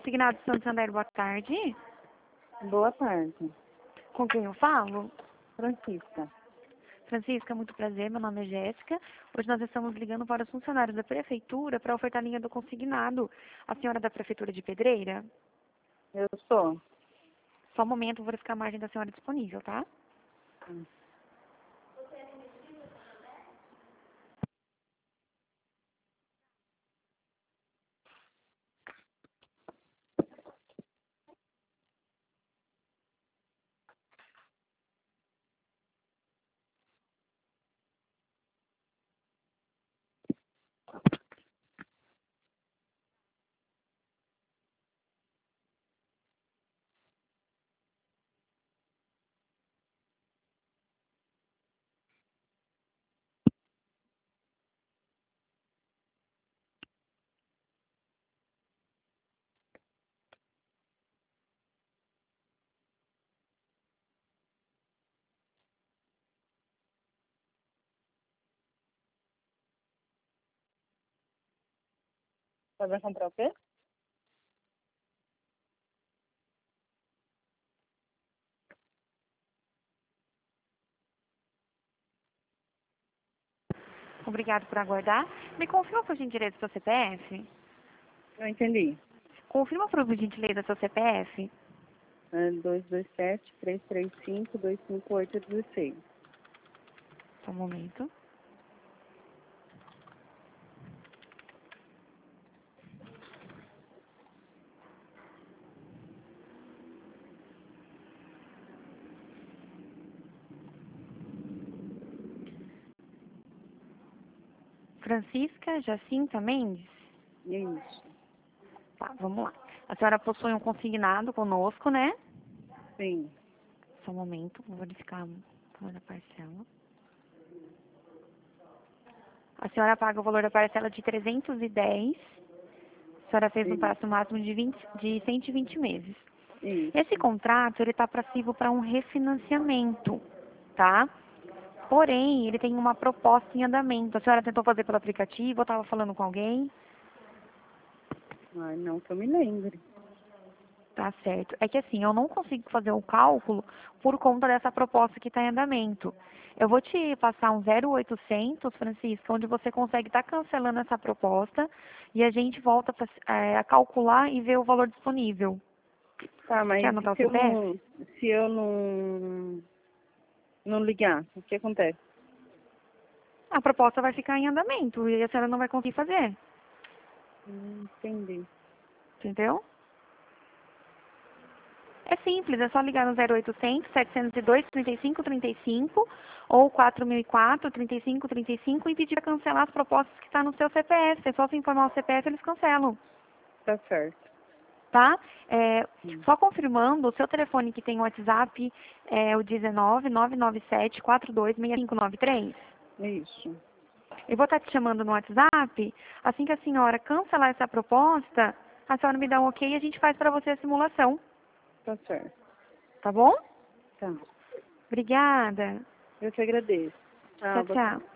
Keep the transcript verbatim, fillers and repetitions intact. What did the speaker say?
Consignado Santander, boa tarde. Boa tarde. Com quem eu falo? Francisca. Francisca, muito prazer, meu nome é Jéssica. Hoje nós estamos ligando para os funcionários da Prefeitura para ofertar a linha do consignado. A senhora é da Prefeitura de Pedreira? Eu sou. Só um momento, vou verificar a margem da senhora disponível, tá? Hum. Vai comprar o quê? Obrigado por aguardar. Me confirma, por gentileza, seu C P F? Não entendi. Confirma, por gentileza, seu C P F? É dois dois sete, três três cinco, dois cinco oito um seis. Só um momento. Francisca Jacinta Mendes? Isso. Tá, vamos lá. A senhora possui um consignado conosco, né? Sim. Só um momento, vou verificar o valor da parcela. A senhora paga o valor da parcela de trezentos e dez. A senhora fez um Isso. prazo máximo de, vinte, de cento e vinte meses. Isso. Esse contrato, ele está passivo para um refinanciamento, tá? Porém, ele tem uma proposta em andamento. A senhora tentou fazer pelo aplicativo ou estava falando com alguém? Ai, não que eu me lembre. Tá certo. É que assim, eu não consigo fazer o cálculo por conta dessa proposta que está em andamento. Eu vou te passar um zero oitocentos, Francisca, onde você consegue estar cancelando essa proposta e a gente volta pra, é, a calcular e ver o valor disponível. Tá, mas Quer e anotar o se eu C P F? não, se eu não, não ligar, o que acontece? A proposta vai ficar em andamento e a senhora não vai conseguir fazer. Hum, entendi. Entendeu? É simples, é só ligar no zero oitocentos, setecentos e dois, trinta e cinco, trinta e cinco ou quatro mil e quatro, trinta e cinco, trinta e cinco e pedir para cancelar as propostas que estão no seu C P F. É só se informar o C P F, eles cancelam, Tá certo. tá? É, Hum. só confirmando, o seu telefone que tem o WhatsApp é o dezenove, nove nove sete, quatro dois seis cinco nove três. Isso. Eu vou estar te chamando no WhatsApp, assim que a senhora cancelar essa proposta, a senhora me dá um ok e a gente faz para você a simulação, Tá certo. tá bom? Tá. Obrigada. Eu te agradeço. Tchau, Tchau, boa tarde. tchau.